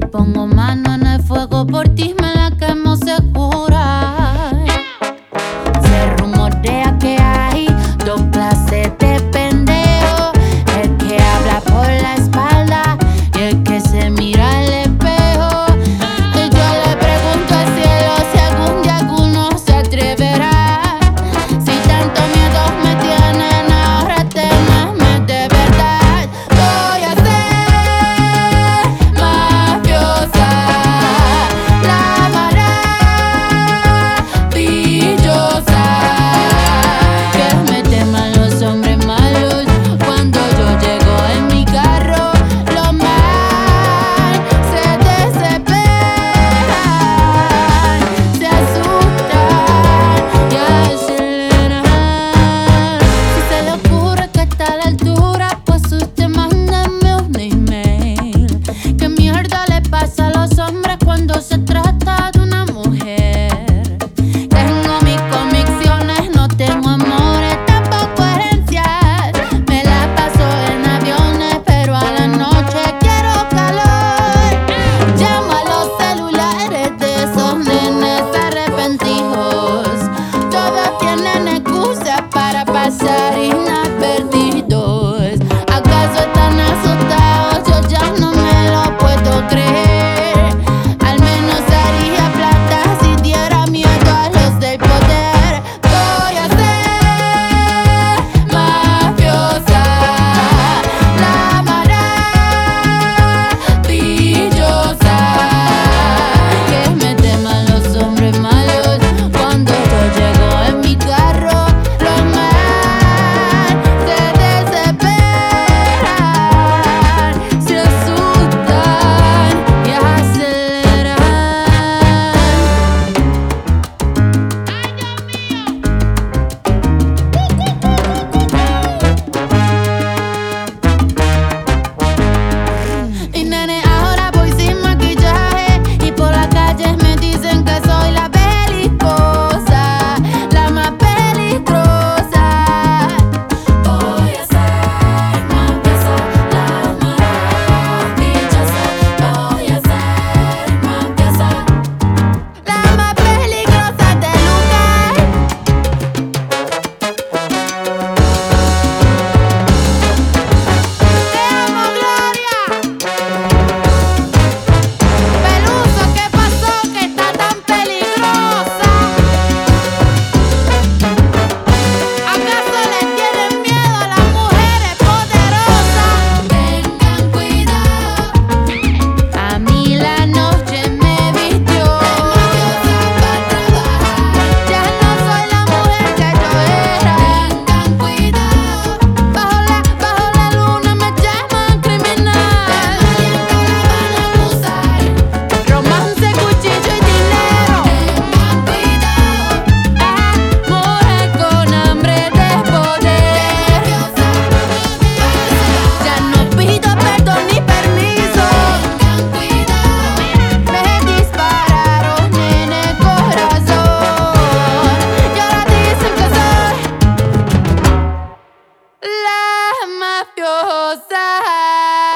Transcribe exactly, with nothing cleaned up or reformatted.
pongo mano en el fuego por ti, me la quemo segura. Se rumorea que hay dos clases de pendejo: el que habla por la espalda y el que se mira al espejo. Y yo le pregunto al cielo si algún día alguno se atreverá. Si tanto miedo me tienen, ahora tenerme de verdad. Voy a ser mafiosa, la maravillosa, que me teman los hombres malos. Cuando yo llego en mi carro, los mal se desesperan, se asustan y aceleran. Si se le ocurre que está a la altura, pues usted mándame un email. ¿Qué mierda le pasa a los hombres cuando se trata de una mujer? Tengo mis convicciones, no tengo amores, tampoco herencias. Me la paso en aviones, pero a la noche quiero calor. Llamo a los celulares de esos nenes arrepentidos. Todos tienen excusas para pasar inadvertidos. ¿Acaso están asustados? Yo ya no me lo puedo creer. Al menos haría plata si diera miedo a los del poder. Voy a ser mafiosa, la maravillosa, que me teman los hombres malos. Cuando yo llego en mi carro, los mal se desesperan, se asustan y aceleran. Y nene, ahora voy sin maquillaje y por la calle me dicen que soy la belicosa, la más peligrosa. Voy a ser mafiosa, la maravillosa. Voy a ser mafiosa, la más peligrosa del lugar. Te amo, Gloria. Peluso, ¿qué pasó que está tan peligrosa? ¿Acaso le tienen miedo a las mujeres poderosas? Tengan cuidado, a mí la noche me vistió de mafiosa para trabajar. Ya no soy la mujer que yo era. Tengan cuidado, bajo la, bajo la luna me llaman criminal. De maleante la van a acusar. Romance, cuchillo y dinero. Tengan cuidado, mujer con hambre de poder. Ya no pido perdón ni permiso. Tengan cuidado, me dispararon en el corazón y ahora dicen que soy la mafiosa.